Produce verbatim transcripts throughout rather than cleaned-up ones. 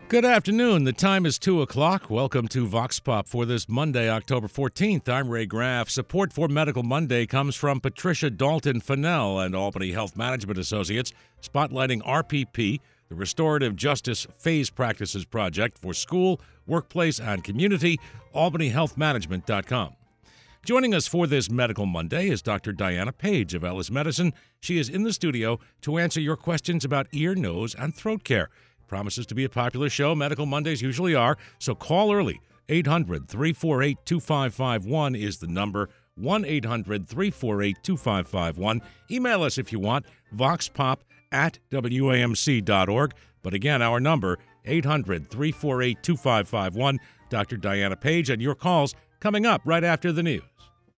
Good afternoon. The time is two o'clock. Welcome to Vox Pop for this Monday, October fourteenth. I'm Ray Graff. Support for Medical Monday comes from Patricia Dalton Fennell and Albany Health Management Associates, spotlighting R P P, the Restorative Justice Phase Practices Project for school, workplace, and community, albany health management dot com. Joining us for this Medical Monday is Doctor Diana Page of Ellis Medicine. She is in the studio to answer your questions about ear, nose, and throat care. Promises to be a popular show. Medical Mondays usually are, so call early. eight hundred, three four eight, two five five one is the number. one eight hundred, three four eight, two five five one. Email us if you want, voxpop at w a m c dot org. But again, our number, eight hundred, three four eight, two five five one. Doctor Diana Page, and your calls coming up right after the news.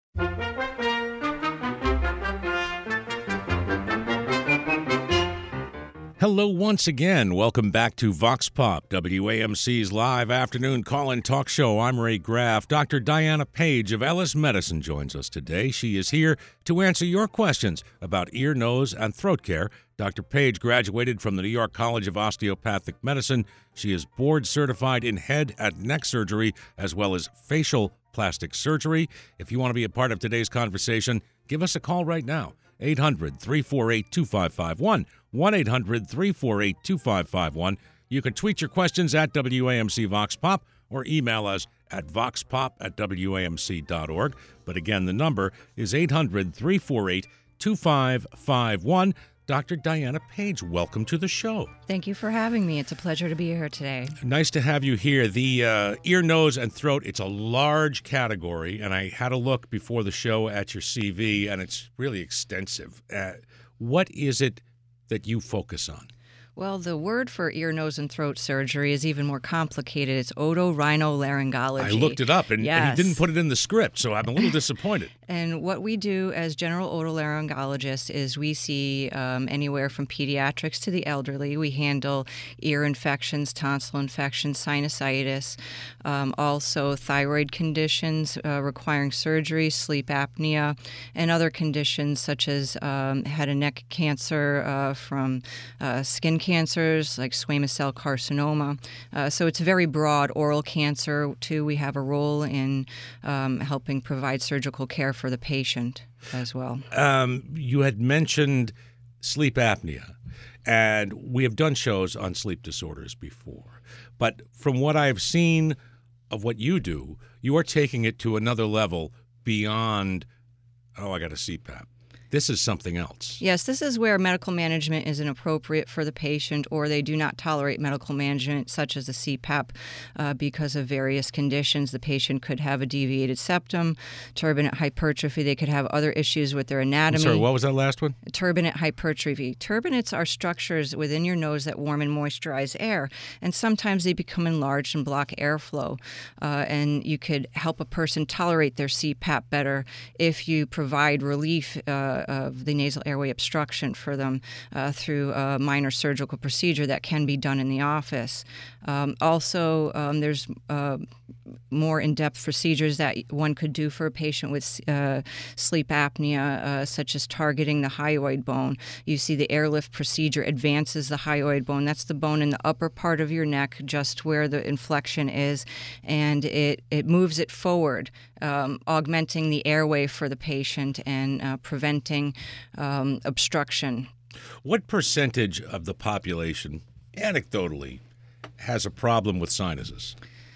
Hello once again. Welcome back to Vox Pop, W A M C's live afternoon call-in talk show. I'm Ray Graff. Doctor Diana Page of Ellis Medicine joins us today. She is here to answer your questions about ear, nose, and throat care. Doctor Page graduated from the New York College of Osteopathic Medicine. She is board certified in head and neck surgery as well as facial plastic surgery. If you want to be a part of today's conversation, give us a call right now. eight hundred, three four eight, two five five one. one eight hundred, three four eight, two five five one. You can tweet your questions at W A M C Vox Pop or email us at voxpop at w a m c dot org. But again, the number is eight hundred, three four eight, two five five one. Doctor Diana Page, welcome to the show. Thank you for having me. It's a pleasure to be here today. Nice to have you here. The uh, ear, nose, and throat, it's a large category, and I had a look before the show at your C V, and it's really extensive. Uh, what is it that you focus on? Well, the word for ear, nose, and throat surgery is even more complicated. It's otorhinolaryngology. I looked it up, and, yes. and he didn't put it in the script, so I'm a little disappointed. And what we do as general otolaryngologists is we see um, anywhere from pediatrics to the elderly. We handle ear infections, tonsil infections, sinusitis, um, also thyroid conditions uh, requiring surgery, sleep apnea, and other conditions such as um, head and neck cancer uh, from uh, skin cancers like squamous cell carcinoma. Uh, so it's very broad. Oral cancer, too, we have a role in um, helping provide surgical care for the patient as well. Um, you had mentioned sleep apnea, and we have done shows on sleep disorders before. But from what I've seen of what you do, you are taking it to another level beyond, oh, I got a C PAP. This is something else. Yes, this is where medical management is inappropriate for the patient, or they do not tolerate medical management, such as a C PAP, uh, because of various conditions. The patient could have a deviated septum, turbinate hypertrophy. They could have other issues with their anatomy. I'm sorry, what was that last one? Turbinate hypertrophy. Turbinates are structures within your nose that warm and moisturize air, and sometimes they become enlarged and block airflow. Uh, and you could help a person tolerate their C PAP better if you provide relief uh, of the nasal airway obstruction for them uh, through a minor surgical procedure that can be done in the office. Um, also, um, there's uh, more in-depth procedures that one could do for a patient with uh, sleep apnea, uh, such as targeting the hyoid bone. You see the airlift procedure advances the hyoid bone. That's the bone in the upper part of your neck, just where the inflection is, and it, it moves it forward, um, augmenting the airway for the patient and uh, preventing um, obstruction. What percentage of the population, anecdotally, has a problem with sinuses?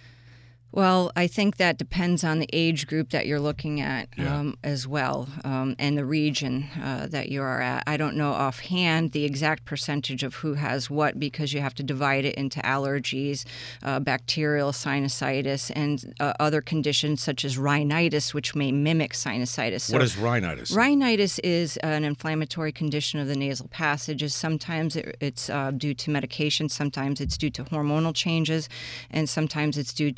Well, I think that depends on the age group that you're looking at Yeah. um, as well, um, and the region uh, that you are at. I don't know offhand the exact percentage of who has what, because you have to divide it into allergies, uh, bacterial sinusitis, and uh, other conditions such as rhinitis, which may mimic sinusitis. So What is rhinitis? Rhinitis is an inflammatory condition of the nasal passages. Sometimes it, it's uh, due to medication, sometimes it's due to hormonal changes, and sometimes it's due to just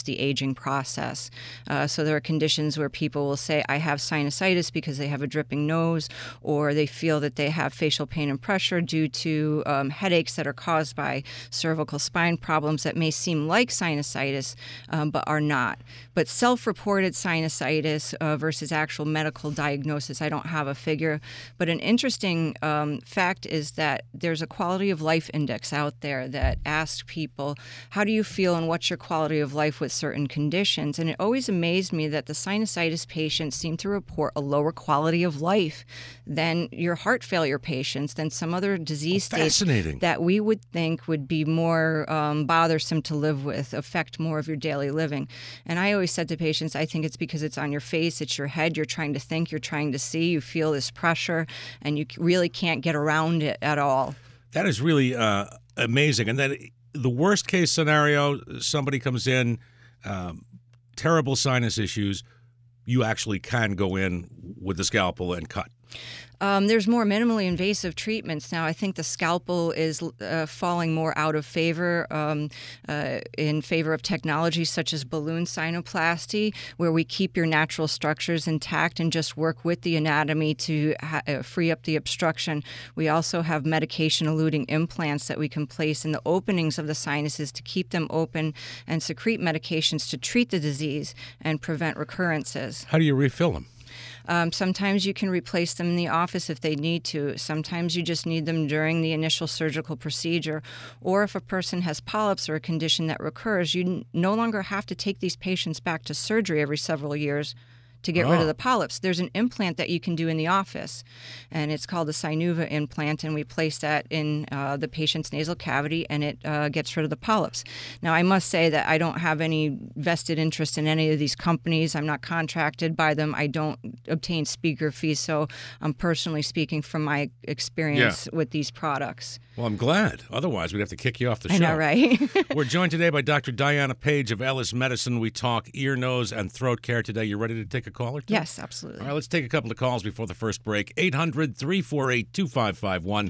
the aging process. Uh, so there are conditions where people will say, I have sinusitis because they have a dripping nose, or they feel that they have facial pain and pressure due to um, headaches that are caused by cervical spine problems that may seem like sinusitis, um, but are not. But self-reported sinusitis uh, versus actual medical diagnosis, I don't have a figure. But an interesting um, fact is that there's a quality of life index out there that asks people, how do you feel and what's your quality of life with certain conditions? And it always amazed me that the sinusitis patients seem to report a lower quality of life than your heart failure patients, than some other disease oh, states that we would think would be more um, bothersome to live with, affect more of your daily living. And I always said to patients, I think it's because it's on your face, it's your head, you're trying to think, you're trying to see, you feel this pressure, and you really can't get around it at all. That is really uh, amazing. And then the worst case scenario, somebody comes in, um, terrible sinus issues, you actually can go in with the scalpel and cut. Um, there's more minimally invasive treatments now. I think the scalpel is uh, falling more out of favor um, uh, in favor of technology such as balloon sinuplasty, where we keep your natural structures intact and just work with the anatomy to ha- uh, free up the obstruction. We also have medication-eluting implants that we can place in the openings of the sinuses to keep them open and secrete medications to treat the disease and prevent recurrences. How do you refill them? Um, sometimes you can replace them in the office if they need to. Sometimes you just need them during the initial surgical procedure. Or if a person has polyps or a condition that recurs, you n- no longer have to take these patients back to surgery every several years to get oh. rid of the polyps. There's an implant that you can do in the office, and it's called the Sinuva implant, and we place that in uh, the patient's nasal cavity, and it uh, gets rid of the polyps. Now, I must say that I don't have any vested interest in any of these companies. I'm not contracted by them. I don't obtain speaker fees, so I'm personally speaking from my experience yeah. with these products. Well, I'm glad. Otherwise, we'd have to kick you off the show. I know, right? We're joined today by Doctor Diana Page of Ellis Medicine. We talk ear, nose, and throat care today. You ready to take a call or two? Yes, absolutely. All right, let's take a couple of calls before the first break. eight hundred, three four eight, two five five one.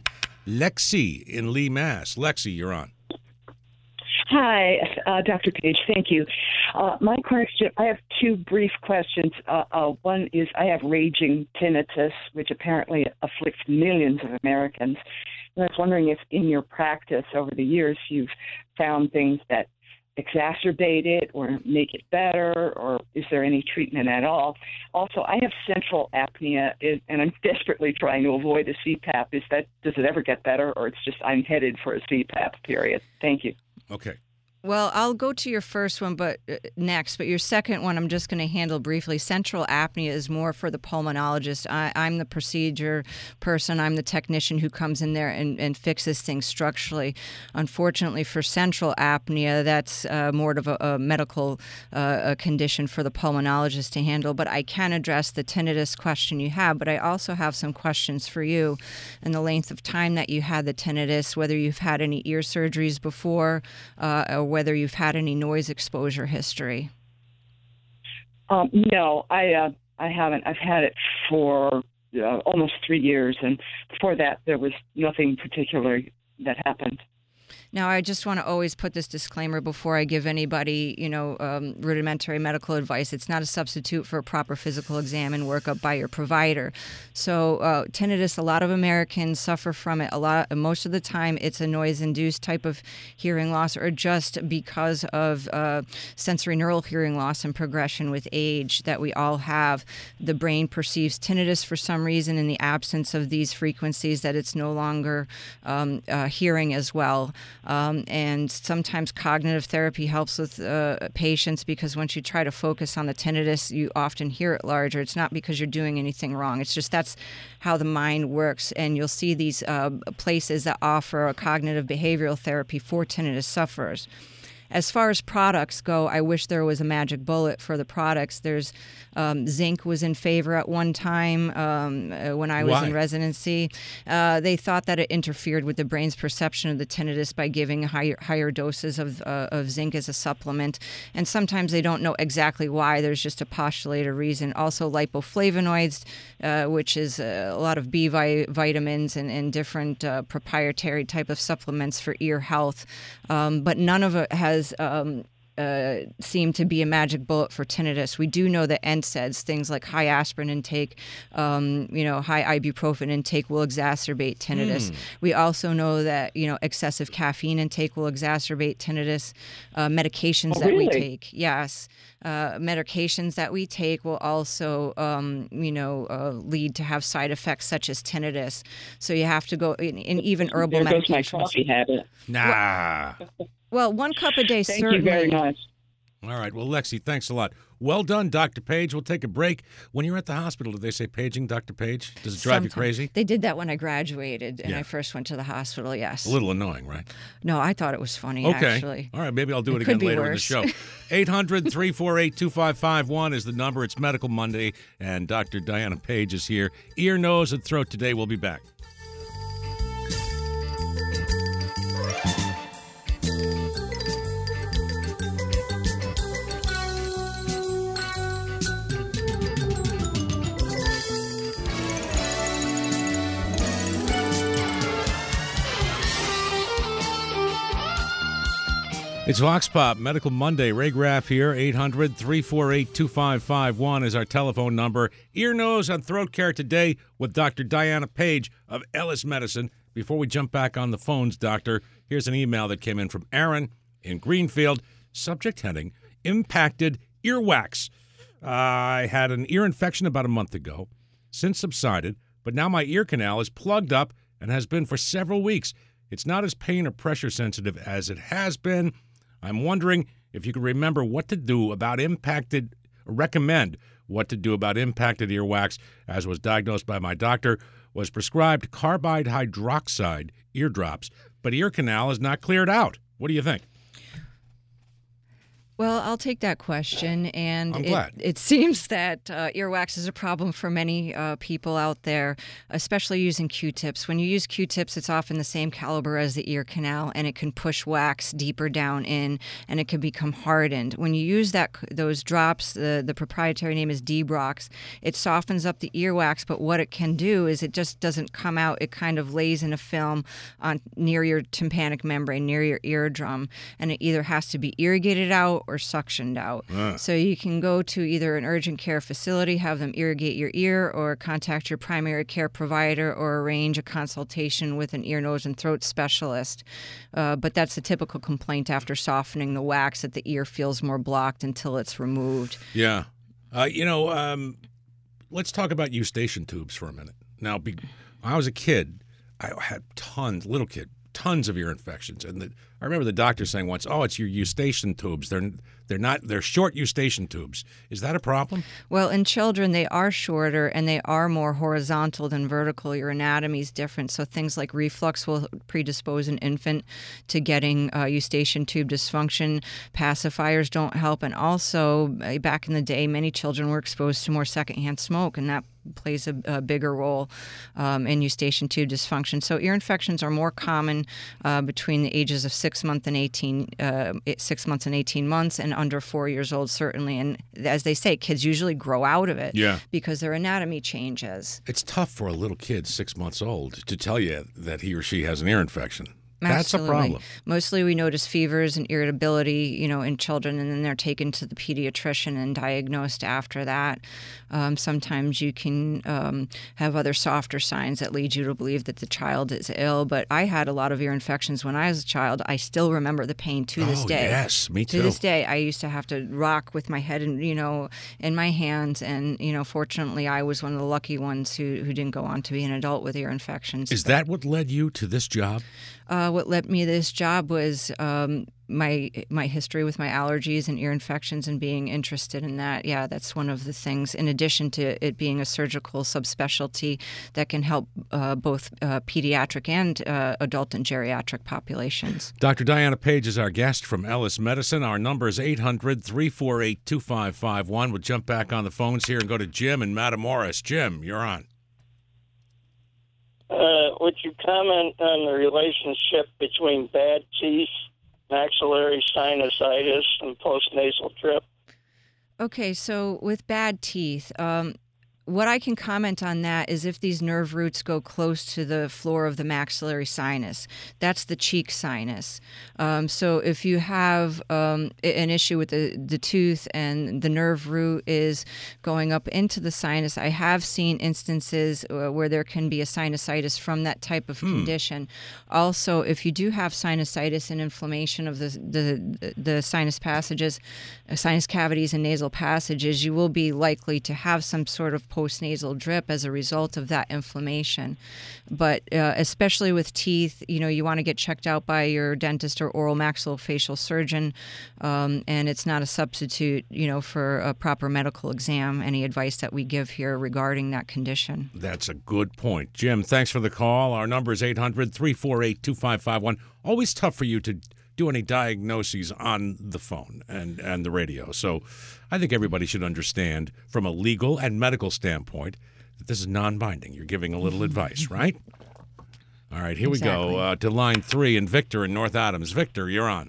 Lexi in Lee, Mass. Lexi, you're on. Hi, uh, Doctor Page. Thank you. Uh, my question, I have two brief questions. Uh, uh, one is I have raging tinnitus, which apparently afflicts millions of Americans. And I was wondering if in your practice over the years you've found things that exacerbate it or make it better, or is there any treatment at all? Also, I have central apnea, and I'm desperately trying to avoid a C PAP. Is that, does it ever get better, or it's just I'm headed for a C PAP, period? Thank you. Okay. Well, I'll go to your first one, but uh, next. But your second one, I'm just going to handle briefly. Central apnea is more for the pulmonologist. I, I'm the procedure person. I'm the technician who comes in there and, and fixes things structurally. Unfortunately, for central apnea, that's uh, more of a, a medical uh, a condition for the pulmonologist to handle. But I can address the tinnitus question you have. But I also have some questions for you, and the length of time that you had the tinnitus, whether you've had any ear surgeries before, uh, or whether you've had any noise exposure history. Um, no, I uh, I haven't. I've had it for uh, almost three years, and before that, there was nothing particular that happened. Now, I just want to always put this disclaimer before I give anybody, you know, um, rudimentary medical advice. It's not a substitute for a proper physical exam and workup by your provider. So uh, tinnitus, a lot of Americans suffer from it. A lot, most of the time, it's a noise-induced type of hearing loss, or just because of uh, sensory neural hearing loss and progression with age that we all have. The brain perceives tinnitus for some reason in the absence of these frequencies, that it's no longer um, uh, hearing as well. Um, and sometimes cognitive therapy helps with uh, patients, because once you try to focus on the tinnitus, you often hear it larger. It's not because you're doing anything wrong. It's just that's how the mind works. And you'll see these uh, places that offer a cognitive behavioral therapy for tinnitus sufferers. As far as products go, I wish there was a magic bullet for the products. There's um, zinc was in favor at one time um, uh, when I was Why? in residency. Uh, they thought that it interfered with the brain's perception of the tinnitus by giving higher higher doses of uh, of zinc as a supplement. And sometimes they don't know exactly why. There's just a postulated reason. Also, lipoflavonoids, uh, which is a lot of B vi- vitamins and, and different uh, proprietary type of supplements for ear health. Um, but none of it has Has, um, uh, seem to be a magic bullet for tinnitus. We do know that N SAIDs, things like high aspirin intake, um, you know, high ibuprofen intake will exacerbate tinnitus. Mm. We also know that, you know, excessive caffeine intake will exacerbate tinnitus. Uh, medications oh, that really? we take, yes. Uh, medications that we take will also, um, you know, uh, lead to have side effects such as tinnitus. So you have to go in, in even herbal there medications. There goes my coffee habit. Nah. Well, well one cup a day, Thank certainly. you very much. All right. Well, Lexi, thanks a lot. Well done, Doctor Page. We'll take a break. When you're at the hospital, do they say paging Doctor Page? Does it drive Sometimes. you crazy? They did that when I graduated and yeah. I first went to the hospital, yes. A little annoying, right? No, I thought it was funny, okay. actually. All right. Maybe I'll do it, it again later worse. in the show. eight hundred, three four eight, two five five one is the number. It's Medical Monday, and Doctor Diana Page is here. Ear, nose, and throat today. We'll be back. It's Vox Pop, Medical Monday. Ray Graff here. eight hundred, three four eight, two five five one is our telephone number. Ear, nose, and throat care today with Doctor Diana Page of Ellis Medicine. Before we jump back on the phones, Doctor, here's an email that came in from Aaron in Greenfield. Subject heading, impacted earwax. Uh, I had an ear infection about a month ago, since subsided, but now my ear canal is plugged up and has been for several weeks. It's not as pain or pressure sensitive as it has been. I'm wondering if you could remember what to do about impacted, recommend what to do about impacted earwax, as was diagnosed by my doctor, was prescribed carbide hydroxide eardrops, but ear canal is not cleared out. What do you think? Well, I'll take that question, and I'm it, glad. it seems that uh, earwax is a problem for many uh, people out there, especially using Q-tips. When you use Q-tips, it's often the same caliber as the ear canal, and it can push wax deeper down in, and it can become hardened. When you use that those drops, the, the proprietary name is D-Brox, it softens up the earwax, but what it can do is it just doesn't come out. It kind of lays in a film on near your tympanic membrane, near your eardrum, and it either has to be irrigated out or suctioned out. Uh. So you can go to either an urgent care facility, have them irrigate your ear, or contact your primary care provider, or arrange a consultation with an ear, nose, and throat specialist. Uh, but that's the typical complaint after softening the wax, that the ear feels more blocked until it's removed. Yeah. Uh, you know, um, let's talk about eustachian tubes for a minute. Now, be, when I was a kid, I had tons, little kid, tons of ear infections, and the, I remember the doctor saying once, "Oh, it's your eustachian tubes. They're they're not they're short eustachian tubes." Is that a problem? Well, in children, they are shorter and they are more horizontal than vertical. Your anatomy is different, so things like reflux will predispose an infant to getting uh, eustachian tube dysfunction. Pacifiers don't help, and also back in the day, many children were exposed to more secondhand smoke, and that plays a, a bigger role um, in eustachian tube dysfunction. So ear infections are more common uh, between the ages of six months and eighteen, uh, six months and eighteen months, and under four years old, certainly. And as they say, kids usually grow out of it yeah. because their anatomy changes. It's tough for a little kid, six months old, to tell you that he or she has an ear infection. That's Absolutely. a problem. Mostly we notice fevers and irritability, you know, in children, and then they're taken to the pediatrician and diagnosed after that. Um, sometimes you can um, have other softer signs that lead you to believe that the child is ill. But I had a lot of ear infections when I was a child. I still remember the pain to this oh, day. Yes, me too. To this day, I used to have to rock with my head and, you know, in my hands. And, you know, fortunately, I was one of the lucky ones who, who didn't go on to be an adult with ear infections. Is but, that what led you to this job? Uh, what led me to this job was um, my my history with my allergies and ear infections and being interested in that. Yeah, that's one of the things, in addition to it being a surgical subspecialty that can help uh, both uh, pediatric and uh, adult and geriatric populations. Doctor Diana Page is our guest from Ellis Medicine. Our number is eight hundred, three four eight, two five five one. We'll jump back on the phones here and go to Jim in Matamoros. Jim, you're on. Uh, would you comment on the relationship between bad teeth, maxillary sinusitis, and postnasal drip? Okay, so with bad teeth, um, what I can comment on that is if these nerve roots go close to the floor of the maxillary sinus, that's the cheek sinus. Um, so if you have um, an issue with the, the tooth and the nerve root is going up into the sinus, I have seen instances where there can be a sinusitis from that type of hmm. condition. Also, if you do have sinusitis and inflammation of the the, the sinus passages, uh, sinus cavities and nasal passages, you will be likely to have some sort of postnasal drip as a result of that inflammation. But uh, especially with teeth, you know, you want to get checked out by your dentist or oral maxillofacial surgeon, um, and it's not a substitute, you know, for a proper medical exam, any advice that we give here regarding that condition. That's a good point. Jim, thanks for the call. Our number is eight hundred, three four eight, two five five one. Always tough for you to do any diagnoses on the phone and, and the radio. So I think everybody should understand from a legal and medical standpoint that this is non-binding. You're giving a little advice, right? All right, here exactly. we go uh, to line three and Victor in North Adams. Victor, you're on.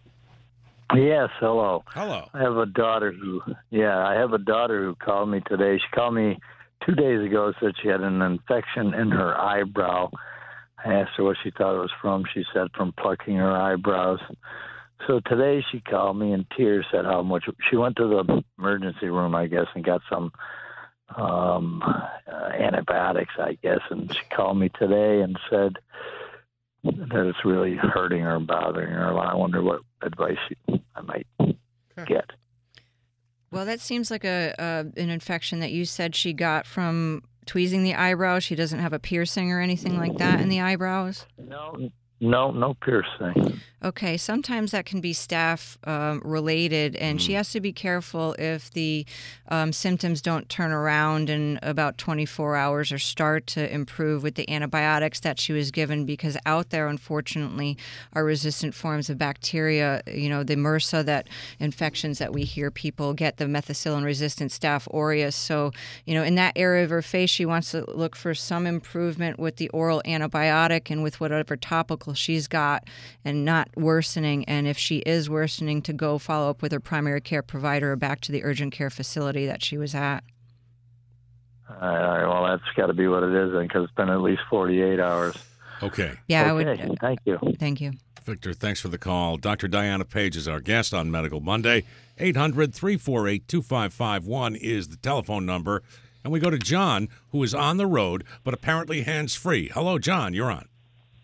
Yes, hello. Hello. I have a daughter who, yeah, I have a daughter who called me today. She called me two days ago, said she had an infection in her eyebrow. I asked her what she thought it was from. She said from plucking her eyebrows. So today she called me in tears, said how much she went to the emergency room, I guess, and got some um, uh, antibiotics, I guess. And she called me today and said that it's really hurting her and bothering her a lot. I wonder what advice I might get. Well, that seems like a, a an infection that you said she got from tweezing the eyebrows. She doesn't have a piercing or anything like that in the eyebrows? No, no, no piercing. Okay, sometimes that can be staph um, related, and mm. she has to be careful if the um, symptoms don't turn around in about twenty-four hours or start to improve with the antibiotics that she was given, because out there, unfortunately, are resistant forms of bacteria. You know, the MRSA, that infections that we hear people get, the methicillin-resistant Staph aureus. So, you know, in that area of her face, she wants to look for some improvement with the oral antibiotic and with whatever topical she's got, and not worsening. And if she is worsening, to go follow up with her primary care provider or back to the urgent care facility that she was at. All right, well, that's got to be what it is then, because it's been at least forty-eight hours. Okay. Yeah, okay. I would. Thank you. Thank you. Victor, thanks for the call. Doctor Diana Page is our guest on Medical Monday. eight hundred, three four eight, two five five one is the telephone number. And we go to John, who is on the road, but apparently hands-free. Hello, John. You're on.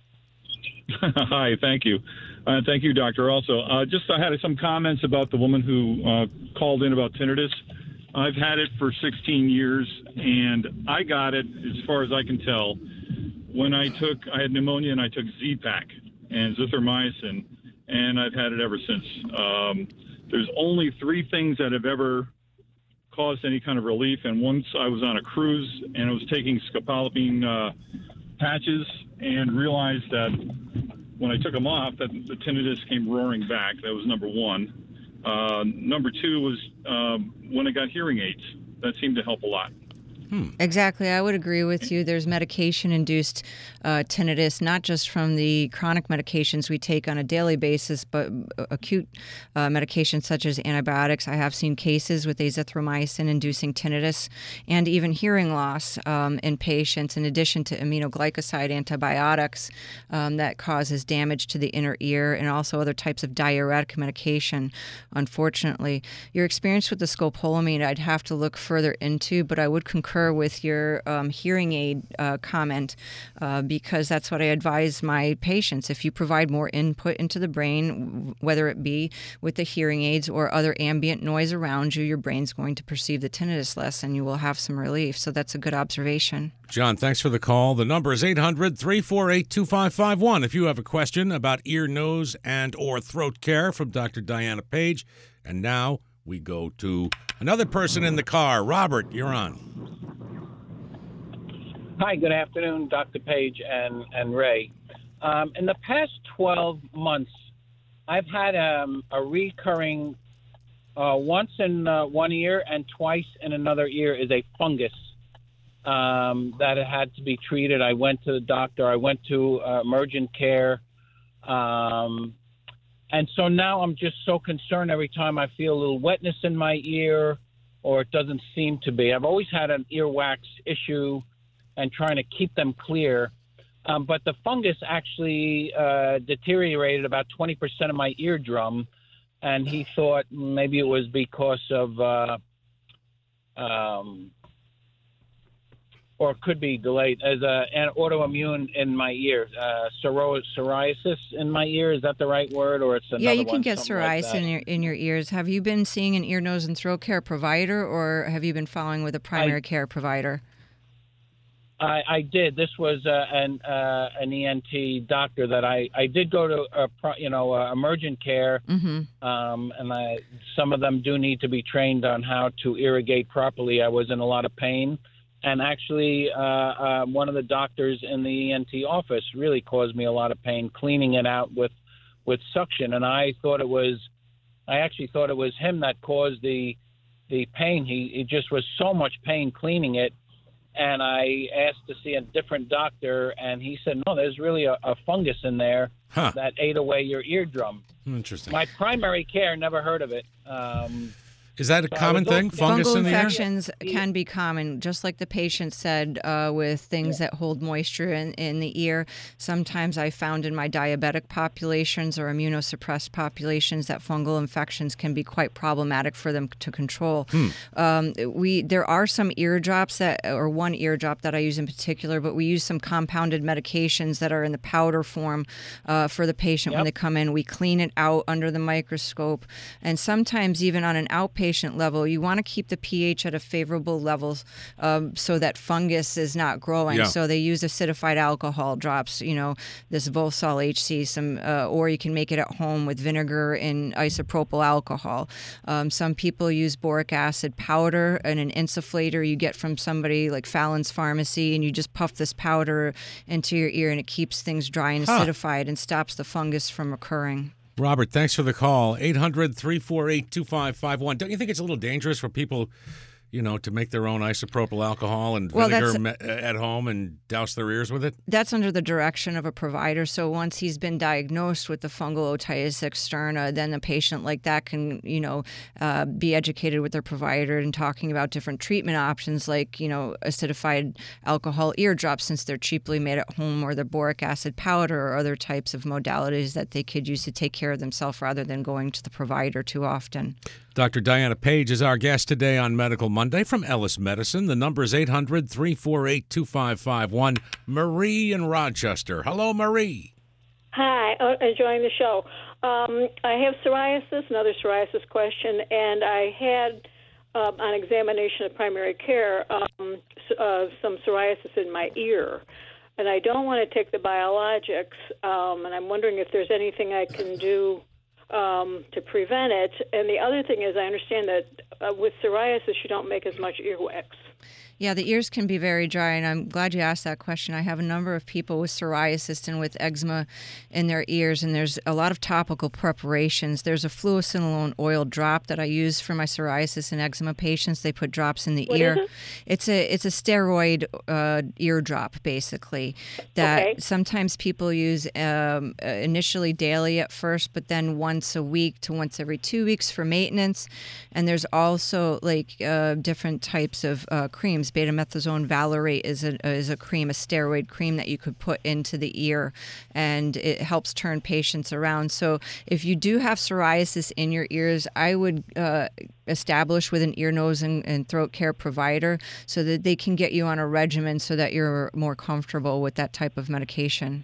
Hi, thank you. Uh, thank you, Doctor. Also, uh, just I had some comments about the woman who uh, called in about tinnitus. I've had it for sixteen years, and I got it, as far as I can tell, when I took, I had pneumonia and I took Z-Pak and zithromycin, and I've had it ever since. Um, there's only three things that have ever caused any kind of relief, and once I was on a cruise and I was taking scopolamine uh, patches and realized that when I took them off, that the tinnitus came roaring back. That was number one. Uh, number two was um, when I got hearing aids. That seemed to help a lot. Hmm. Exactly. I would agree with you. There's medication-induced uh, tinnitus, not just from the chronic medications we take on a daily basis, but acute uh, medications such as antibiotics. I have seen cases with azithromycin inducing tinnitus and even hearing loss um, in patients, in addition to aminoglycoside antibiotics um, that causes damage to the inner ear, and also other types of diuretic medication, unfortunately. Your experience with the scopolamine, I'd have to look further into, but I would concur with your um, hearing aid uh, comment uh, because that's what I advise my patients. If you provide more input into the brain, whether it be with the hearing aids or other ambient noise around you, your brain's going to perceive the tinnitus less and you will have some relief. So that's a good observation. John, thanks for the call. The number is eight hundred, three four eight, two five five one. If you have a question about ear, nose, and or throat care from Doctor Diana Page. And now we go to another person in the car. Robert, you're on. Hi, good afternoon, Doctor Page and, and Ray. Um, in the past twelve months, I've had um, a recurring, uh, once in uh, one ear and twice in another ear is a fungus um, that had to be treated. I went to the doctor. I went to uh, emergent care. Um, and so now I'm just so concerned every time I feel a little wetness in my ear, or it doesn't seem to be. I've always had an earwax issue and trying to keep them clear. Um, but the fungus actually uh, deteriorated about twenty percent of my eardrum, and he thought maybe it was because of, uh, um, or it could be delayed, as a, an autoimmune in my ear, uh, psori- psoriasis in my ear. Is that the right word, or it's another Yeah, you can one, get something psoriasis like that? in your in your ears. Have you been seeing an ear, nose, and throat care provider, or have you been following with a primary I, care provider? I, I did. This was uh, an uh, an E N T doctor that I, I did go to, a, pro- you know, uh, emergent care, Mm-hmm. um, and I, some of them do need to be trained on how to irrigate properly. I was in a lot of pain, and actually uh, uh, one of the doctors in the E N T office really caused me a lot of pain cleaning it out with, with suction, and I thought it was, I actually thought it was him that caused the the pain. He it just was so much pain cleaning it. And I asked to see a different doctor, and he said, no, there's really a, a fungus in there Huh. that ate away your eardrum. Interesting. My primary care never heard of it. Um, Is that a So I common would go- thing? Fungus Fungal in the ear? infections can be common, just like the patient said, uh, with things that hold moisture in, in the ear. Sometimes I found in my diabetic populations or immunosuppressed populations that fungal infections can be quite problematic for them to control. Hmm. Um, we there are some ear drops that, or one ear drop that I use in particular, but we use some compounded medications that are in the powder form uh, for the patient when Yep. they come in. We clean it out under the microscope, and sometimes even on an outpatient level, you want to keep the pH at a favorable level um, so that fungus is not growing. Yeah. So they use acidified alcohol drops, you know, this Volsol H C, some, uh, or you can make it at home with vinegar and isopropyl alcohol. Um, some people use boric acid powder and an insufflator you get from somebody like Fallon's Pharmacy, and you just puff this powder into your ear, and it keeps things dry and Huh. acidified and stops the fungus from occurring. Robert, thanks for the call. eight hundred, three four eight, two five five one. Don't you think it's a little dangerous for people, you know, to make their own isopropyl alcohol and Well, vinegar that's- me- at home and douse their ears with it? That's under the direction of a provider. So once he's been diagnosed with the fungal otitis externa, then a patient like that can, you know, uh, be educated with their provider and talking about different treatment options like, you know, acidified alcohol ear drops since they're cheaply made at home, or the boric acid powder, or other types of modalities that they could use to take care of themselves rather than going to the provider too often. Doctor Diana Page is our guest today on Medical Monday from Ellis Medicine. The number is eight hundred, three four eight, two five five one. Marie in Rochester. Hello, Marie. Hi, uh, enjoying the show. Um, I have psoriasis, another psoriasis question, and I had um, on examination of primary care um, s- uh, some psoriasis in my ear. And I don't want to take the biologics, um, and I'm wondering if there's anything I can do um, to prevent it. And the other thing is, I understand that uh, with psoriasis, you don't make as much earwax. Yeah, the ears can be very dry, and I'm glad you asked that question. I have a number of people with psoriasis and with eczema in their ears, and there's a lot of topical preparations. There's a fluocinolone oil drop that I use for my psoriasis and eczema patients. They put drops in the What ear. is it? It's a it's a steroid uh, ear drop, basically, that Okay. sometimes people use um, uh, initially daily at first, but then once a week to once every two weeks for maintenance. And there's also like uh, different types of uh, creams. Betamethasone valerate is a is a cream, a steroid cream that you could put into the ear, and it helps turn patients around. So if you do have psoriasis in your ears, I would uh, establish with an ear, nose, and, and throat care provider so that they can get you on a regimen so that you're more comfortable with that type of medication.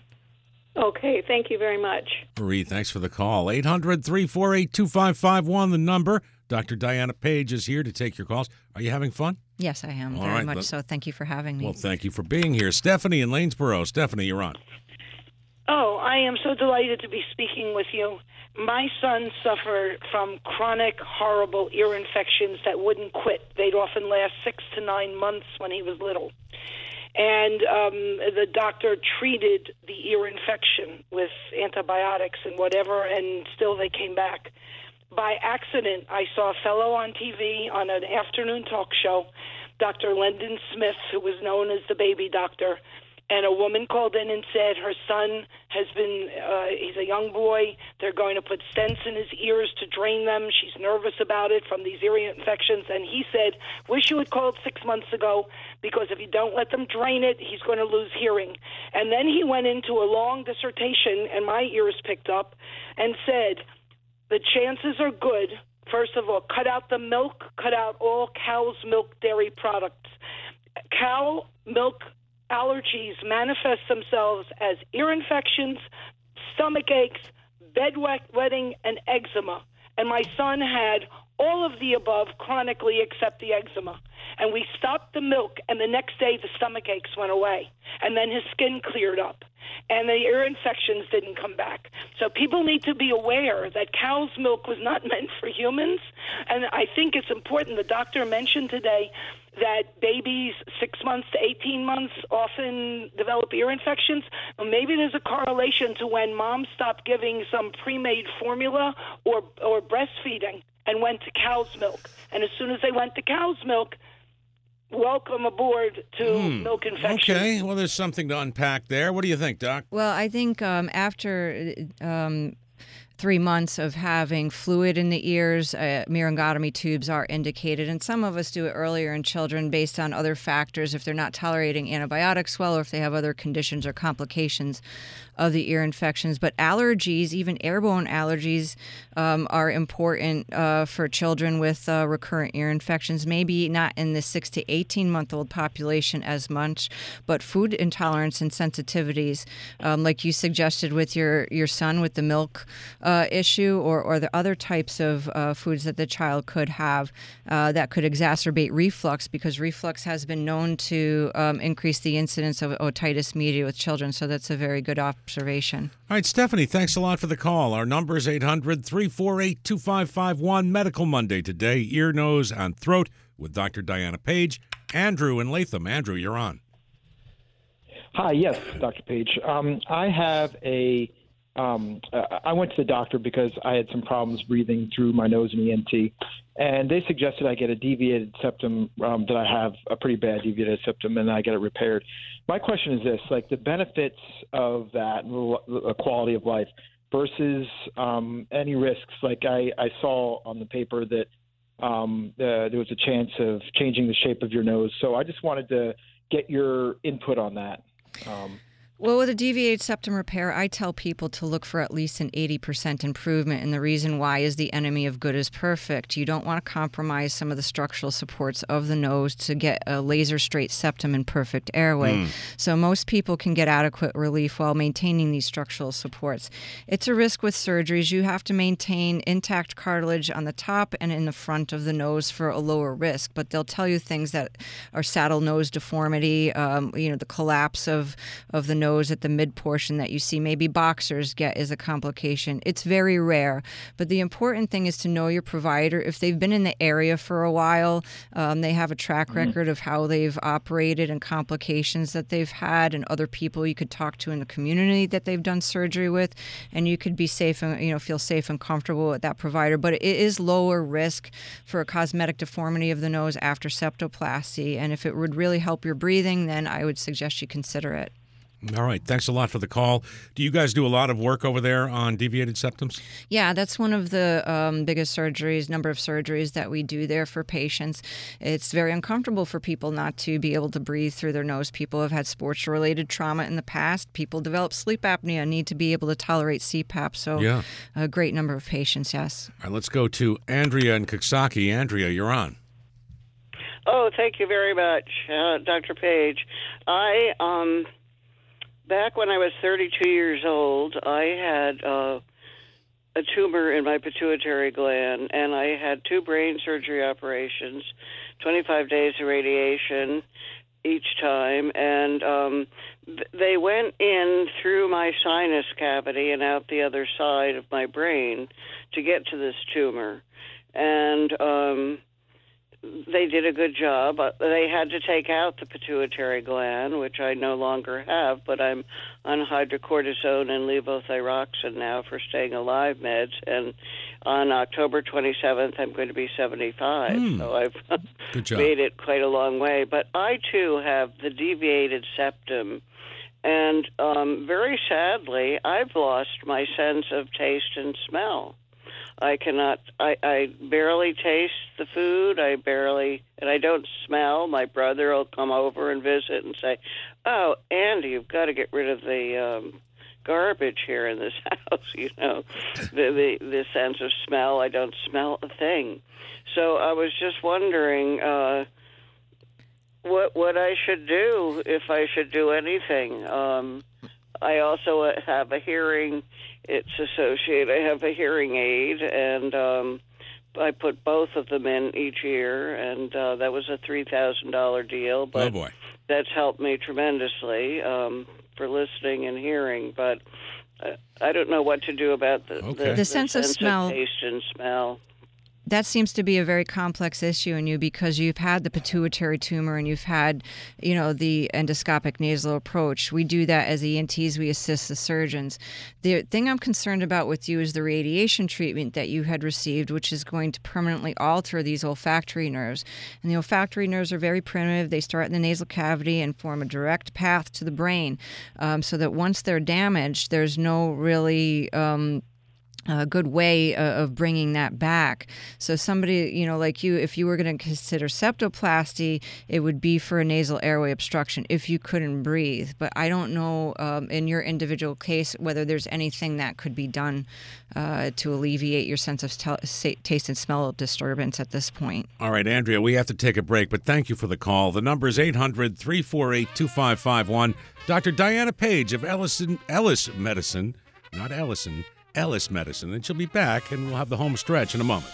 Okay, thank you very much. Marie, thanks for the call. eight hundred, three four eight, two five five one, the number. Doctor Diana Page is here to take your calls. Are you having fun? Yes, I am, All very right, much let- so. Thank you for having me. Well, thank you for being here. Stephanie in Lanesboro. Stephanie, you're on. Oh, I am so delighted to be speaking with you. My son suffered from chronic, horrible ear infections that wouldn't quit. They'd often last six to nine months when he was little. And um, the doctor treated the ear infection with antibiotics and whatever, and still they came back. By accident, I saw a fellow on T V on an afternoon talk show, Doctor Lyndon Smith, who was known as the baby doctor. And a woman called in and said her son has been, uh, he's a young boy. They're going to put stents in his ears to drain them. She's nervous about it from these ear infections. And he said, wish you had called six months ago, because if you don't let them drain it, he's going to lose hearing. And then he went into a long dissertation, and my ears picked up, and said, the chances are good. First of all, cut out the milk, cut out all cow's milk dairy products. Cow milk allergies manifest themselves as ear infections, stomach aches, bedwetting, and eczema. And my son had all of the above chronically except the eczema. And we stopped the milk, and the next day the stomach aches went away. And then his skin cleared up, and the ear infections didn't come back. So people need to be aware that cow's milk was not meant for humans. And I think it's important. The doctor mentioned today that babies six months to eighteen months often develop ear infections. Well, maybe there's a correlation to when moms stopped giving some pre-made formula or, or breastfeeding and went to cow's milk. And as soon as they went to cow's milk, welcome aboard to Mm, milk infection. Okay, well, there's something to unpack there. What do you think, Doc? Well, I think um, after um, three months of having fluid in the ears, uh, myringotomy tubes are indicated. And some of us do it earlier in children based on other factors, if they're not tolerating antibiotics well, or if they have other conditions or complications of the ear infections. But allergies, even airborne allergies, um, are important uh, for children with uh, recurrent ear infections. Maybe not in the six to eighteen month old population as much, but food intolerance and sensitivities, um, like you suggested with your, your son with the milk uh, issue, or, or the other types of uh, foods that the child could have uh, that could exacerbate reflux, because reflux has been known to um, increase the incidence of otitis media with children. So that's a very good observation. All right, Stephanie, thanks a lot for the call. Our number is eight hundred, three four eight, two five five one. Medical Monday today, ear, nose, and throat with Doctor Diana Page. Andrew in Latham. Andrew, you're on. Hi, yes, Doctor Page. Um, I have a, um, uh, I went to the doctor because I had some problems breathing through my nose and E N T, and they suggested I get a deviated septum, um, that I have a pretty bad deviated septum, and I get it repaired. My question is this, like the benefits of that, the quality of life versus um, any risks. Like I, I saw on the paper that um, the, there was a chance of changing the shape of your nose. So I just wanted to get your input on that. Um, Well, with a deviated septum repair, I tell people to look for at least an eighty percent improvement, and the reason why is the enemy of good is perfect. You don't want to compromise some of the structural supports of the nose to get a laser straight septum and perfect airway. Mm. So most people can get adequate relief while maintaining these structural supports. It's a risk with surgeries. You have to maintain intact cartilage on the top and in the front of the nose for a lower risk, but they'll tell you things that are saddle nose deformity, um, you know, the collapse of, of the nose at the mid portion that you see maybe boxers get is a complication. It's very rare, but the important thing is to know your provider. If they've been in the area for a while, um, they have a track record of how they've operated and complications that they've had, and other people you could talk to in the community that they've done surgery with, and you could be safe and, you know, feel safe and comfortable with that provider. But it is lower risk for a cosmetic deformity of the nose after septoplasty, and if it would really help your breathing, then I would suggest you consider it. All right. Thanks a lot for the call. Do you guys do a lot of work over there on deviated septums? Yeah, that's one of the um, biggest surgeries, number of surgeries that we do there for patients. It's very uncomfortable for people not to be able to breathe through their nose. People have had sports-related trauma in the past. People develop sleep apnea, need to be able to tolerate C PAP. So yeah. A great number of patients, yes. All right, let's go to Andrea in Coxsackie. Andrea, you're on. Oh, thank you very much, uh, Doctor Page. I... um. Back when I was thirty-two years old, I had uh, a tumor in my pituitary gland, and I had two brain surgery operations, twenty-five days of radiation each time, and um, th- they went in through my sinus cavity and out the other side of my brain to get to this tumor. And um, they did a good job. They had to take out the pituitary gland, which I no longer have, but I'm on hydrocortisone and levothyroxine now for staying alive meds. And on October twenty-seventh, I'm going to be seventy-five. Mm. So I've made it quite a long way. But I, too, have the deviated septum. and um, very sadly, I've lost my sense of taste and smell. I cannot, I, I barely taste the food. I barely, and I don't smell. My brother will come over and visit and say, "Oh, Andy, you've got to get rid of the um, garbage here in this house." You know, the, the the sense of smell. I don't smell a thing. So I was just wondering uh, what what I should do, if I should do anything. Um, I also have a hearing. It's associated. I have a hearing aid, and um, I put both of them in each ear, and uh, that was a three thousand dollars deal. But oh boy, that's helped me tremendously um, for listening and hearing. But uh, I don't know what to do about the, okay. the, the, the sense, sense of smell. of taste and smell. That seems to be a very complex issue in you because you've had the pituitary tumor and you've had, you know, the endoscopic nasal approach. We do that as E N Ts. We assist the surgeons. The thing I'm concerned about with you is the radiation treatment that you had received, which is going to permanently alter these olfactory nerves. And the olfactory nerves are very primitive. They start in the nasal cavity and form a direct path to the brain, um, so that once they're damaged, there's no really um, a good way uh, of bringing that back. So somebody, you know, like you, if you were going to consider septoplasty, it would be for a nasal airway obstruction if you couldn't breathe. But I don't know um, in your individual case whether there's anything that could be done uh, to alleviate your sense of t- taste and smell disturbance at this point. All right, Andrea, we have to take a break, but thank you for the call. The number is eight hundred, three four eight, two five five one. Doctor Diana Page of Ellison, Ellis Medicine, not Ellison, Ellis Medicine, and she'll be back, and we'll have the home stretch in a moment.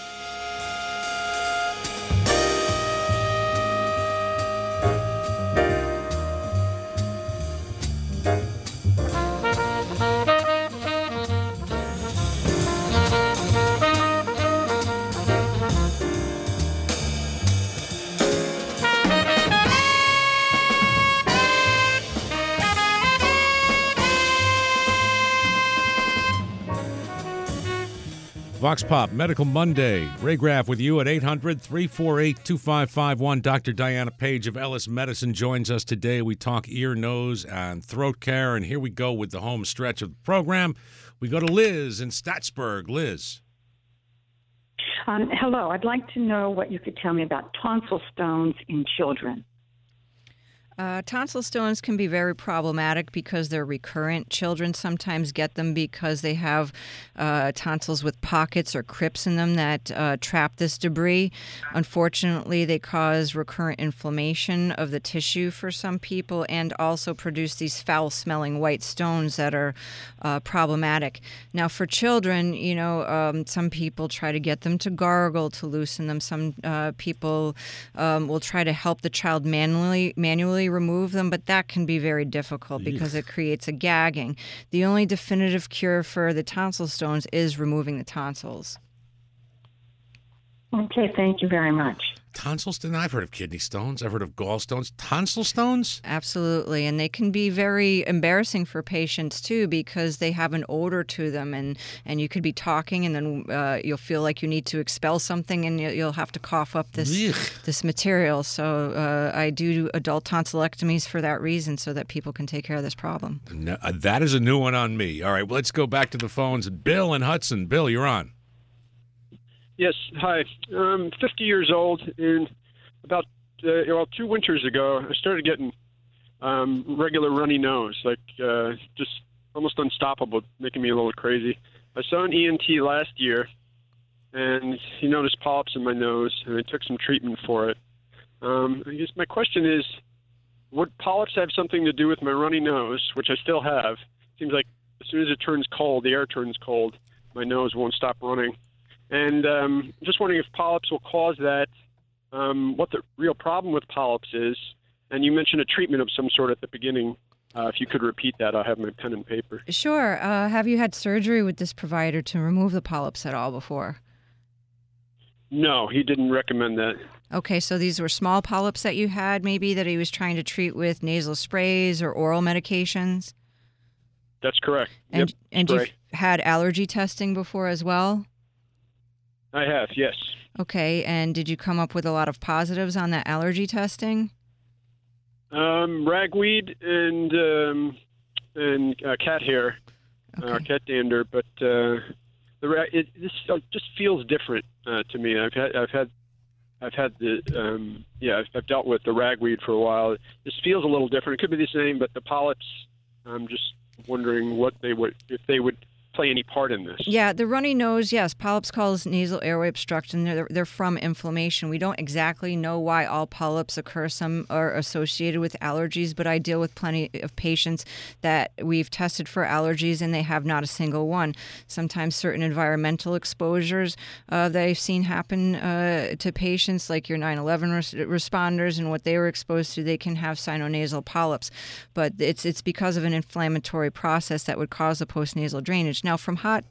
Vox Pop Medical Monday. Ray Graff with you at eight hundred, three four eight, two five five one. Doctor Diana Page of Ellis Medicine joins us today. We talk ear, nose, and throat care, and here we go with the home stretch of the program. We go to Liz in Statsburg. Liz. Um, hello. I'd like to know what you could tell me about tonsil stones in children. Uh, tonsil stones can be very problematic because they're recurrent. Children sometimes get them because they have uh, tonsils with pockets or crypts in them that uh, trap this debris. Unfortunately, they cause recurrent inflammation of the tissue for some people and also produce these foul-smelling white stones that are uh, problematic. Now, for children, you know, um, some people try to get them to gargle to loosen them. Some uh, people um, will try to help the child manually manually remove them, but that can be very difficult because it creates a gagging. The only definitive cure for the tonsil stones is removing the tonsils. Okay, thank you very much. Tonsil stones? I've heard of kidney stones. I've heard of gallstones. Tonsil stones? Absolutely. And they can be very embarrassing for patients, too, because they have an odor to them. And, and you could be talking, and then uh, you'll feel like you need to expel something, and you'll have to cough up this this material. So uh, I do adult tonsillectomies for that reason, so that people can take care of this problem. No, uh, that is a new one on me. All right, well, let's go back to the phones. Bill in Hudson. Bill, you're on. Yes, hi. I'm fifty years old, and about uh, well, two winters ago, I started getting um, regular runny nose, like uh, just almost unstoppable, making me a little crazy. I saw an E N T last year, and he noticed polyps in my nose, and I took some treatment for it. Um, I guess my question is, would polyps have something to do with my runny nose, which I still have? Seems like as soon as it turns cold, the air turns cold, my nose won't stop running. And um, just wondering if polyps will cause that, um, what the real problem with polyps is. And you mentioned a treatment of some sort at the beginning. Uh, if you could repeat that, I'll have my pen and paper. Sure. Uh, have you had surgery with this provider to remove the polyps at all before? No, he didn't recommend that. Okay, so these were small polyps that you had, maybe, that he was trying to treat with nasal sprays or oral medications? That's correct. And, yep, and spray. you've had allergy testing before as well? I have, yes. Okay, and did you come up with a lot of positives on that allergy testing? Um, ragweed and um, and uh, cat hair, okay. uh, cat dander, but uh, the ra- it this just feels different uh, to me. I've had I've had I've had the um, yeah I've, I've dealt with the ragweed for a while. This feels a little different. It could be the same, but the polyps. I'm just wondering what they would if they would play any part in this. Yeah, the runny nose, yes, polyps cause nasal airway obstruction. They're, they're from inflammation. We don't exactly know why all polyps occur. Some are associated with allergies, but I deal with plenty of patients that we've tested for allergies and they have not a single one. Sometimes certain environmental exposures uh, that I've seen happen uh, to patients, like your nine eleven res- responders and what they were exposed to, they can have sinonasal polyps. But it's it's because of an inflammatory process that would cause a postnasal drainage. Now, from hot,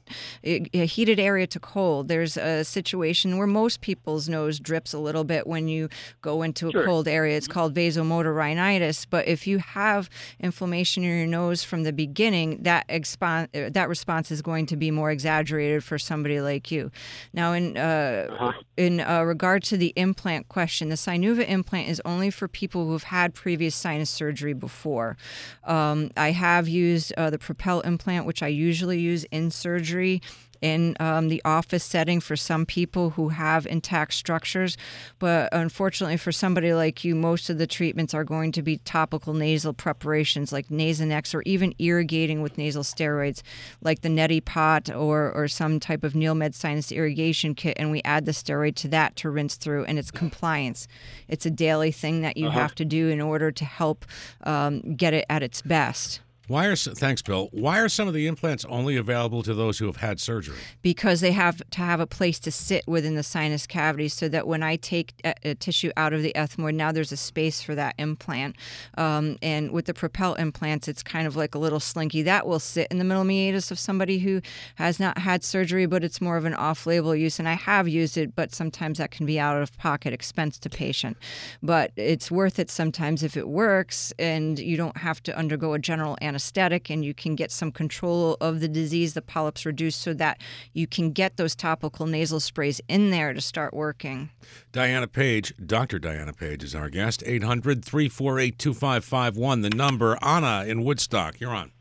a heated area to cold, there's a situation where most people's nose drips a little bit when you go into a Sure. cold area. It's called vasomotor rhinitis. But if you have inflammation in your nose from the beginning, that expo- that response is going to be more exaggerated for somebody like you. Now, in uh, uh-huh. in uh, regard to the implant question, the Sinuva implant is only for people who've had previous sinus surgery before. Um, I have used uh, the Propel implant, which I usually use in surgery in um, the office setting for some people who have intact structures. But unfortunately for somebody like you, most of the treatments are going to be topical nasal preparations like Nasonex or even irrigating with nasal steroids like the Neti Pot or, or some type of Neilmed sinus irrigation kit, and we add the steroid to that to rinse through, and it's compliance. It's a daily thing that you uh-huh. have to do in order to help um, get it at its best. Why are thanks, Bill? Why are some of the implants only available to those who have had surgery? Because they have to have a place to sit within the sinus cavity, so that when I take a, a tissue out of the ethmoid, now there's a space for that implant. Um, and with the Propel implants, it's kind of like a little slinky that will sit in the middle meatus of somebody who has not had surgery, but it's more of an off-label use. And I have used it, but sometimes that can be out-of-pocket expense to patient. But it's worth it sometimes if it works, and you don't have to undergo a general anesthesia. Anesthetic, and you can get some control of the disease, the polyps reduced, so that you can get those topical nasal sprays in there to start working. Diana Page, Doctor Diana Page is our guest. eight hundred, three four eight, two five five one, the number. Anna in Woodstock, you're on.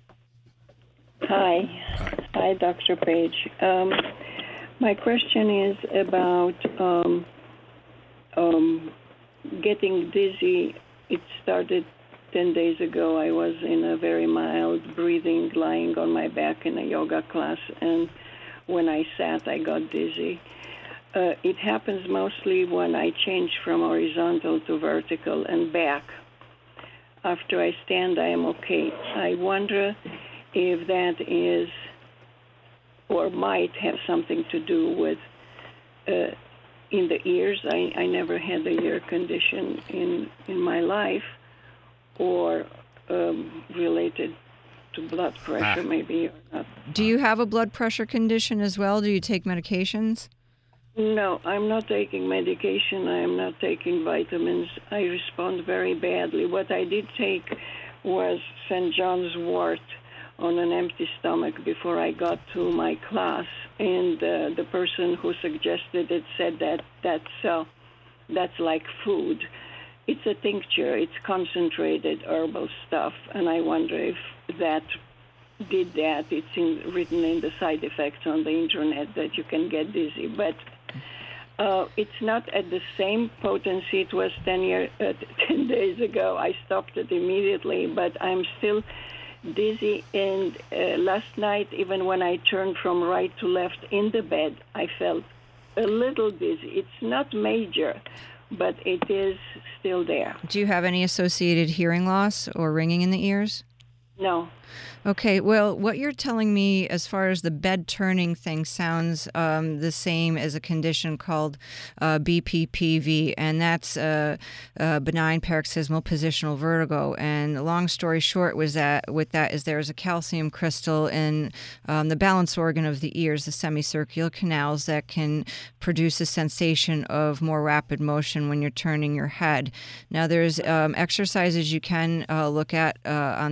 Hi. Hi, Hi Doctor Page. Um, my question is about um, um, getting dizzy. It started Ten days ago. I was in a very mild breathing, lying on my back in a yoga class, and when I sat, I got dizzy. Uh, it happens mostly when I change from horizontal to vertical and back. After I stand, I am okay. I wonder if that is or might have something to do with uh, in the ears. I, I never had a ear condition in, in my life, or um, related to blood pressure, ah. maybe or not. Do you have a blood pressure condition as well? Do you take medications? No, I'm not taking medication. I am not taking vitamins. I respond very badly. What I did take was Saint John's wort on an empty stomach before I got to my class, and uh, the person who suggested it said that that's, uh, that's like food. It's a tincture. It's concentrated herbal stuff, and I wonder if that did that. It's in, written in the side effects on the internet that you can get dizzy, but uh, it's not at the same potency it was ten, year, uh, ten days ago. I stopped it immediately, but I'm still dizzy, and uh, last night, even when I turned from right to left in the bed, I felt a little dizzy. It's not major, but it is still there. Do you have any associated hearing loss or ringing in the ears? No. Okay, well, what you're telling me as far as the bed turning thing sounds um, the same as a condition called uh, B P P V, and that's uh, uh, benign paroxysmal positional vertigo. And the long story short was that with that is there's a calcium crystal in um, the balance organ of the ears, the semicircular canals, that can produce a sensation of more rapid motion when you're turning your head. Now, there's um, exercises you can uh, look at uh, on the internet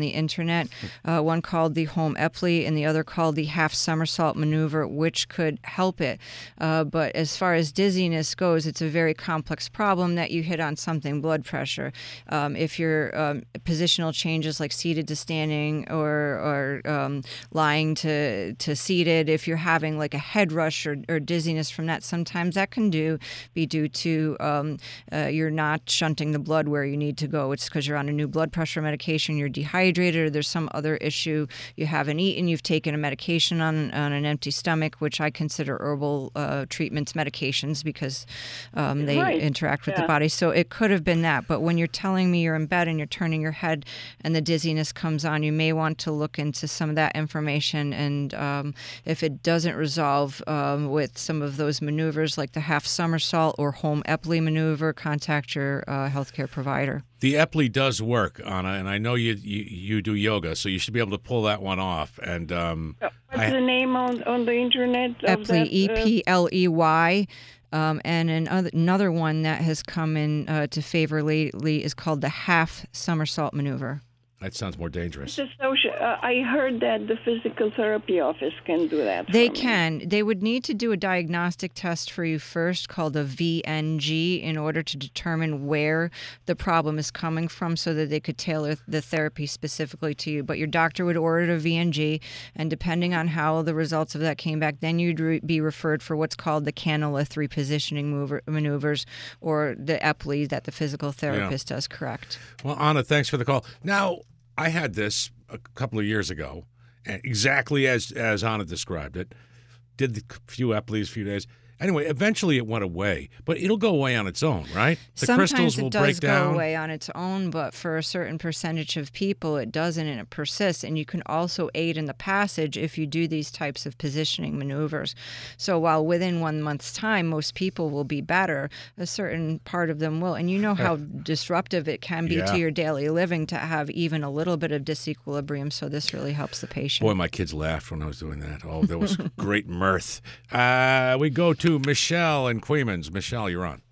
internet, uh, one called the home Epley and the other called the half somersault maneuver, which could help it. Uh, but as far as dizziness goes, it's a very complex problem that you hit on something, blood pressure. Um, if your um, positional changes like seated to standing or, or um, lying to, to seated, if you're having like a head rush or, or dizziness from that, sometimes that can do be due to um, uh, you're not shunting the blood where you need to go. It's because you're on a new blood pressure medication, you're dehydrated, or there's some other issue. You haven't eaten, you've taken a medication on, on an empty stomach, which I consider herbal uh, treatments medications because um, they right. interact with yeah. the body. So it could have been that. But when you're telling me you're in bed and you're turning your head and the dizziness comes on, you may want to look into some of that information. And um, if it doesn't resolve um, with some of those maneuvers like the half somersault or home Epley maneuver, contact your uh, healthcare provider. The Epley does work, Anna, and I know you, you you do yoga, so you should be able to pull that one off. And um, What's I, the name on on the internet? Of Epley, that, E P L E Y. Um, and another, another one that has come in uh, to favor lately is called the half somersault maneuver. That sounds more dangerous. It's a social, uh, I heard that the physical therapy office can do that. They for me. can. They would need to do a diagnostic test for you first called a V N G in order to determine where the problem is coming from so that they could tailor the therapy specifically to you. But your doctor would order a V N G, and depending on how the results of that came back, then you'd re- be referred for what's called the Canalith repositioning mover- maneuvers or the Epley that the physical therapist yeah. does correct. Well, Anna, thanks for the call. Now, I had this a couple of years ago, exactly as as Anna described it. Did a few Epleys, a few days. Anyway, eventually it went away, but it'll go away on its own, right? The Sometimes crystals will it does break down. go away on its own, but for a certain percentage of people, it doesn't, and it persists. And you can also aid in the passage if you do these types of positioning maneuvers. So while within one month's time, most people will be better, a certain part of them will. And you know how disruptive it can be Yeah. to your daily living to have even a little bit of disequilibrium. So this really helps the patient. Boy, my kids laughed when I was doing that. Oh, there was great mirth. Uh, we go to Michelle in Queens. Michelle, you're on.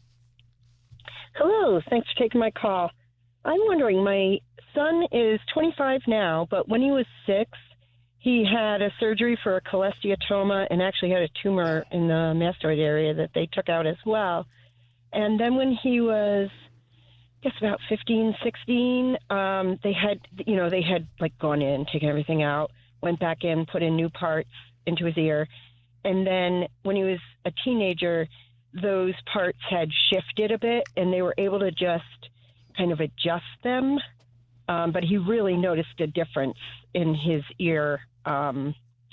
Hello. Thanks for taking my call. I'm wondering, my son is twenty-five now, but when he was six, he had a surgery for a cholesteatoma and actually had a tumor in the mastoid area that they took out as well. And then when he was, I guess, about fifteen, sixteen, um, they had, you know, they had like gone in, taken everything out, went back in, put in new parts into his ear. And then when he was a teenager, those parts had shifted a bit and they were able to just kind of adjust them. Um, but he really noticed a difference in his ear, um,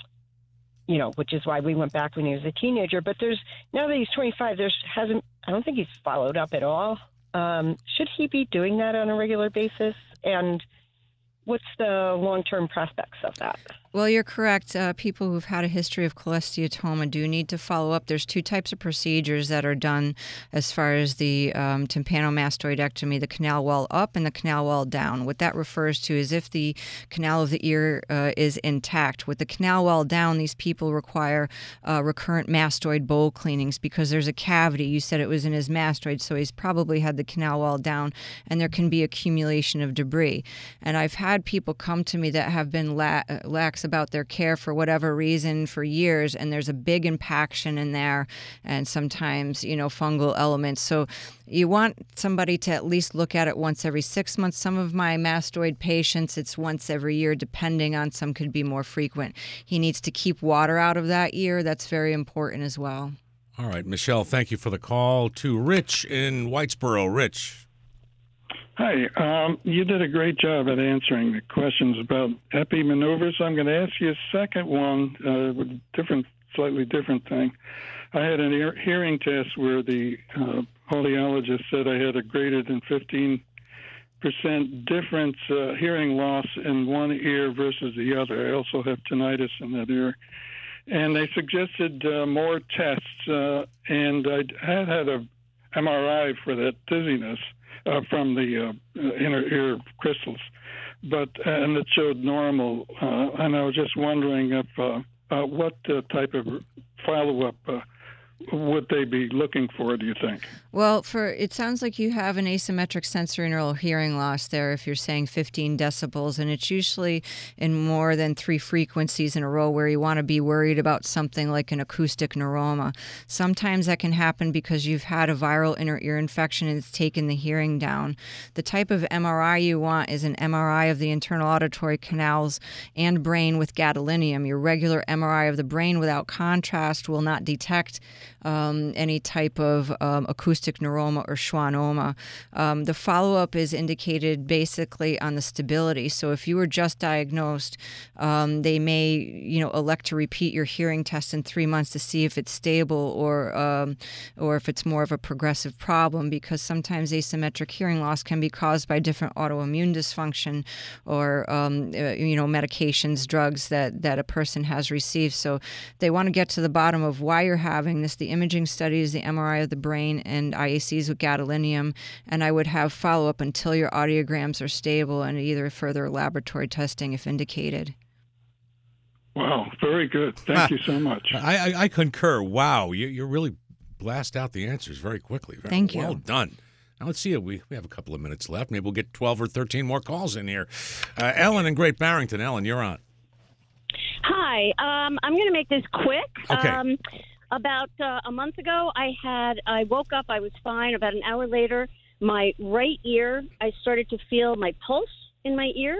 you know, which is why we went back when he was a teenager. But there's, now that he's twenty-five, there's hasn't, I don't think he's followed up at all. Um, should he be doing that on a regular basis? And what's the long-term prospects of that? Well, you're correct. Uh, people who've had a history of cholesteatoma do need to follow up. There's two types of procedures that are done as far as the um, tympanomastoidectomy, the canal wall up and the canal wall down. What that refers to is if the canal of the ear uh, is intact. With the canal wall down, these people require uh, recurrent mastoid bowl cleanings because there's a cavity. You said it was in his mastoid, so he's probably had the canal wall down, and there can be accumulation of debris. And I've had people come to me that have been la- lax about their care for whatever reason for years, and there's a big impaction in there and sometimes, you know, fungal elements. So you want somebody to at least look at it once every six months. Some of my mastoid patients, it's once every year, depending on some could be more frequent. He needs to keep water out of that ear. That's very important as well. All right, Michelle, thank you for the call. To Rich in Whitesboro. Rich. Hi. Um, you did a great job at answering the questions about epi maneuvers. I'm going to ask you a second one, uh, with a different, slightly different thing. I had a ear- hearing test where the uh, audiologist said I had a greater than fifteen percent difference uh, hearing loss in one ear versus the other. I also have tinnitus in that ear. And they suggested uh, more tests, uh, and I had had a M R I for that dizziness. Uh, from the uh, inner ear crystals, but uh, and it showed normal. Uh, and I was just wondering if uh, uh, what uh, type of follow-up uh, would they be looking for, do you think? Well, for it sounds like you have an asymmetric sensory neural hearing loss there if you're saying fifteen decibels, and it's usually in more than three frequencies in a row where you want to be worried about something like an acoustic neuroma. Sometimes that can happen because you've had a viral inner ear infection and it's taken the hearing down. The type of M R I you want is an M R I of the internal auditory canals and brain with gadolinium. Your regular M R I of the brain without contrast will not detect um, any type of um, acoustic neuroma or schwannoma. Um, the follow-up is indicated basically on the stability. So if you were just diagnosed, um, they may, you know, elect to repeat your hearing test in three months to see if it's stable or um, or if it's more of a progressive problem, because sometimes asymmetric hearing loss can be caused by different autoimmune dysfunction or um, uh, you know, medications, drugs that that a person has received. So they want to get to the bottom of why you're having this. The imaging studies, the M R I of the brain, and I A Cs with gadolinium, and I would have follow-up until your audiograms are stable and either further laboratory testing if indicated. Wow, very good. Thank Ah, you so much. I, I, I concur. Wow, you, you really blast out the answers very quickly. Very Thank you. Well done. Now, let's see. We, we have a couple of minutes left. Maybe we'll get twelve or thirteen more calls in here. Uh, Ellen in Great Barrington. Ellen, you're on. Hi. Um, I'm going to make this quick. Okay. Um, about uh, a month ago, I had I woke up. I was fine. About an hour later, my right ear, I started to feel my pulse in my ear,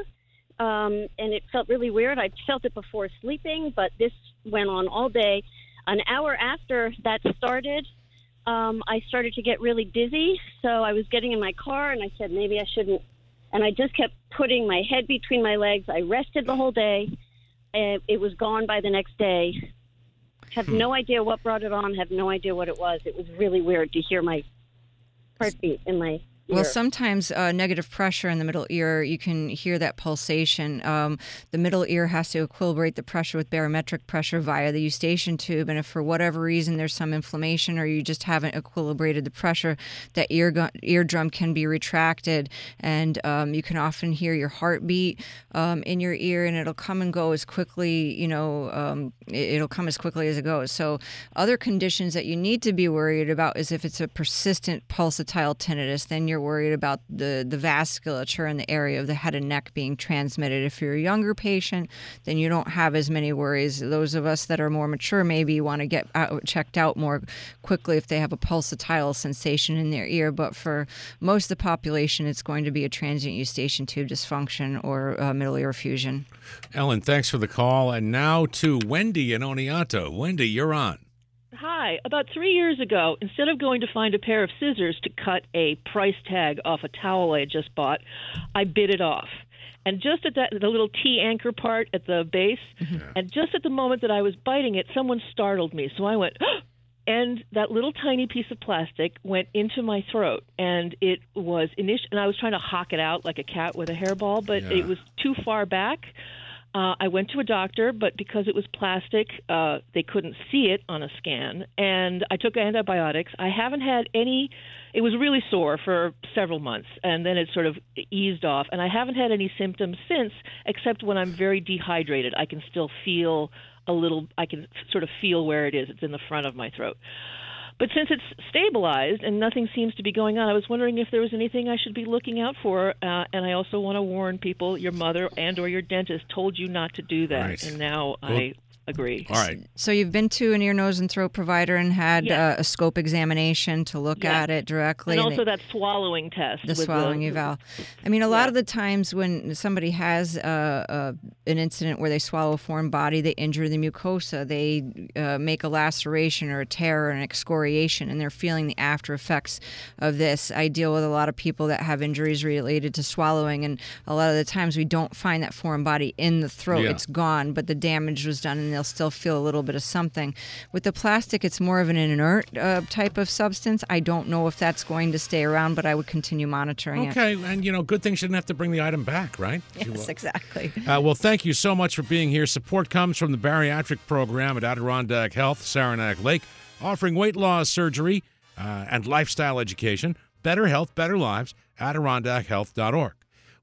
um, and it felt really weird. I felt it before sleeping, but this went on all day. An hour after that started, um, I started to get really dizzy. So I was getting in my car, and I said, maybe I shouldn't. And I just kept putting my head between my legs. I rested the whole day. And it was gone by the next day. Have no idea what brought it on. Have no idea what it was. It was really weird to hear my heartbeat in my ear. Well, sometimes uh, negative pressure in the middle ear, you can hear that pulsation. Um, the middle ear has to equilibrate the pressure with barometric pressure via the eustachian tube, and if for whatever reason there's some inflammation or you just haven't equilibrated the pressure, that ear gu- eardrum can be retracted, and um, you can often hear your heartbeat um, in your ear, and it'll come and go as quickly, you know, um, it- it'll come as quickly as it goes. So other conditions that you need to be worried about is if it's a persistent pulsatile tinnitus, then you're worried about the, the vasculature in the area of the head and neck being transmitted. If you're a younger patient, then you don't have as many worries. Those of us that are more mature maybe want to get out, checked out more quickly if they have a pulsatile sensation in their ear. But for most of the population, it's going to be a transient eustachian tube dysfunction or uh, middle ear fusion. Ellen, thanks for the call. And now to Wendy in Oneonta. Wendy, you're on. Hi. About three years ago, instead of going to find a pair of scissors to cut a price tag off a towel I had just bought, I bit it off. And just at that, the little T anchor part at the base, mm-hmm. and just at the moment that I was biting it, someone startled me. So I went, oh! And that little tiny piece of plastic went into my throat, and it was initial. And I was trying to hawk it out like a cat with a hairball, but yeah. It was too far back. Uh, I went to a doctor, but because it was plastic, uh, they couldn't see it on a scan, and I took antibiotics. I haven't had any – it was really sore for several months, and then it sort of eased off, and I haven't had any symptoms since, except when I'm very dehydrated. I can still feel a little – I can sort of feel where it is. It's in the front of my throat. But since it's stabilized and nothing seems to be going on, I was wondering if there was anything I should be looking out for. Uh, and I also want to warn people, your mother and or your dentist told you not to do that. Right. And now Well, I agree. All right. So you've been to an ear, nose, and throat provider and had Yes. uh, a scope examination to look Yes. at it directly. And and also they- that swallowing test. The with swallowing eval. I mean, a lot of the times when somebody has uh, uh, an incident where they swallow a foreign body, they injure the mucosa, they uh, make a laceration or a tear or an excoriation, and they're feeling the after effects of this. I deal with a lot of people that have injuries related to swallowing, and a lot of the times we don't find that foreign body in the throat. Yeah. It's gone, but the damage was done, and they'll still feel a little bit of something. With the plastic, it's more of an inert uh, type of substance. I don't know if that's going to stay around, but I would continue monitoring it. Okay, and you know, good thing she didn't have to bring the item back, right? Yes, exactly. Uh, well, thank you so much for being here. Support comes from the bariatric program at Adirondack Health, Saranac Lake, offering weight loss surgery uh, and lifestyle education. Better health, better lives, Adirondack Health dot org.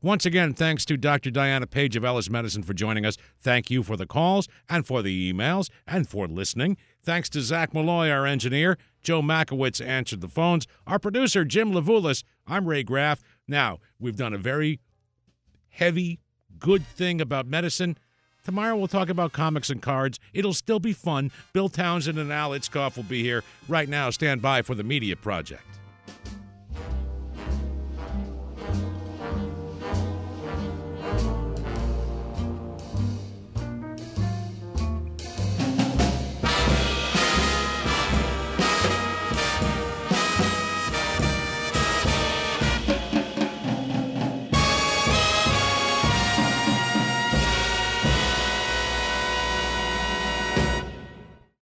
Once again, thanks to Doctor Diana Page of Ellis Medicine for joining us. Thank you for the calls and for the emails and for listening. Thanks to Zach Malloy, our engineer. Joe Makowitz answered the phones. Our producer, Jim Levulis. I'm Ray Graff. Now, we've done a very heavy, good thing about medicine. Tomorrow we'll talk about comics and cards. It'll still be fun. Bill Townsend and Al Itzkoff will be here. Right now, stand by for the Media Project.